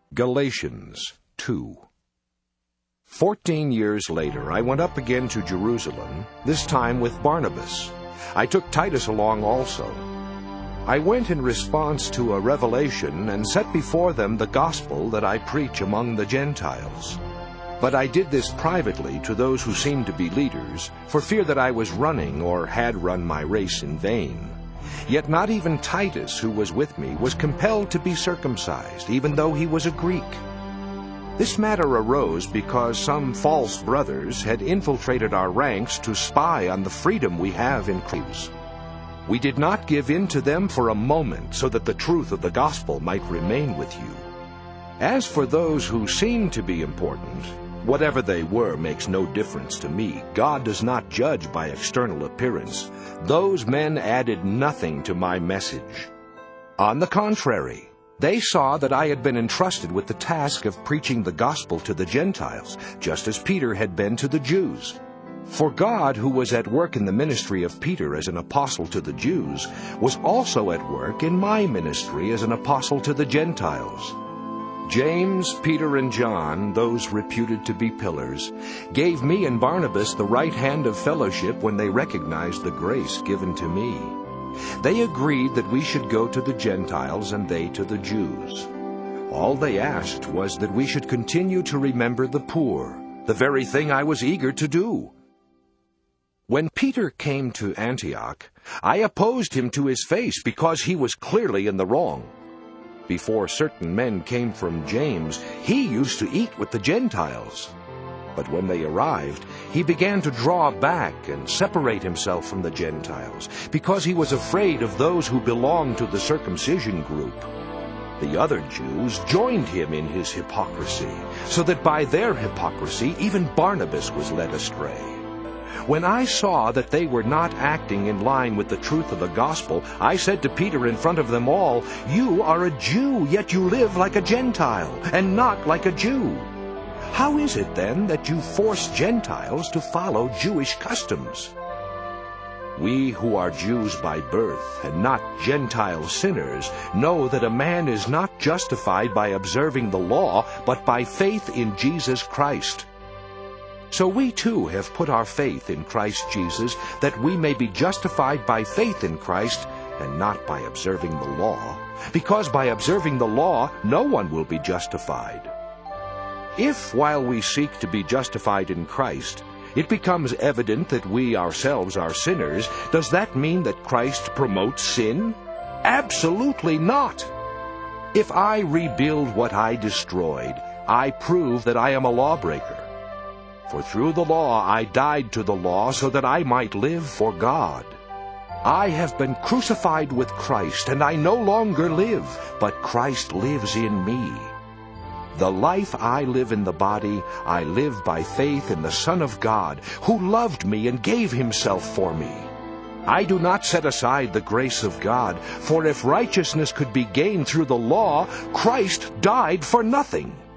Galatians 2. 14 years later, I went up again to Jerusalem, this time with Barnabas. I took Titus along also. I went in response to a revelation and set before them the gospel that I preach among the Gentiles. But I did this privately to those who seemed to be leaders, for fear that I was running or had run my race in vain. Yet not even Titus, who was with me, was compelled to be circumcised, even though he was a Greek. This matter arose because some false brothers had infiltrated our ranks to spy on the freedom we have in Christ. We did not give in to them for a moment, so that the truth of the gospel might remain with you. As for those who seemed to be important, whatever they were makes no difference to me. God does not judge by external appearance. Those men added nothing to my message. On the contrary, they saw that I had been entrusted with the task of preaching the gospel to the Gentiles, just as Peter had been to the Jews. For God, who was at work in the ministry of Peter as an apostle to the Jews, was also at work in my ministry as an apostle to the Gentiles. James, Peter, and John, those reputed to be pillars, gave me and Barnabas the right hand of fellowship when they recognized the grace given to me. They agreed that we should go to the Gentiles and they to the Jews. All they asked was that we should continue to remember the poor, the very thing I was eager to do. When Peter came to Antioch, I opposed him to his face because he was clearly in the wrong. Before certain men came from James, he used to eat with the Gentiles. But when they arrived, he began to draw back and separate himself from the Gentiles, because he was afraid of those who belonged to the circumcision group. The other Jews joined him in his hypocrisy, so that by their hypocrisy even Barnabas was led astray. When I saw that they were not acting in line with the truth of the gospel, I said to Peter in front of them all, "You are a Jew, yet you live like a Gentile, and not like a Jew. How is it then that you force Gentiles to follow Jewish customs? We who are Jews by birth, and not Gentile sinners, know that a man is not justified by observing the law, but by faith in Jesus Christ. So we too have put our faith in Christ Jesus, that we may be justified by faith in Christ, and not by observing the law, because by observing the law no one will be justified. If, while we seek to be justified in Christ, it becomes evident that we ourselves are sinners, does that mean that Christ promotes sin? Absolutely not! If I rebuild what I destroyed, I prove that I am a lawbreaker. For through the law I died to the law so that I might live for God. I have been crucified with Christ, and I no longer live, but Christ lives in me. The life I live in the body, I live by faith in the Son of God, who loved me and gave himself for me. I do not set aside the grace of God, for if righteousness could be gained through the law, Christ died for nothing.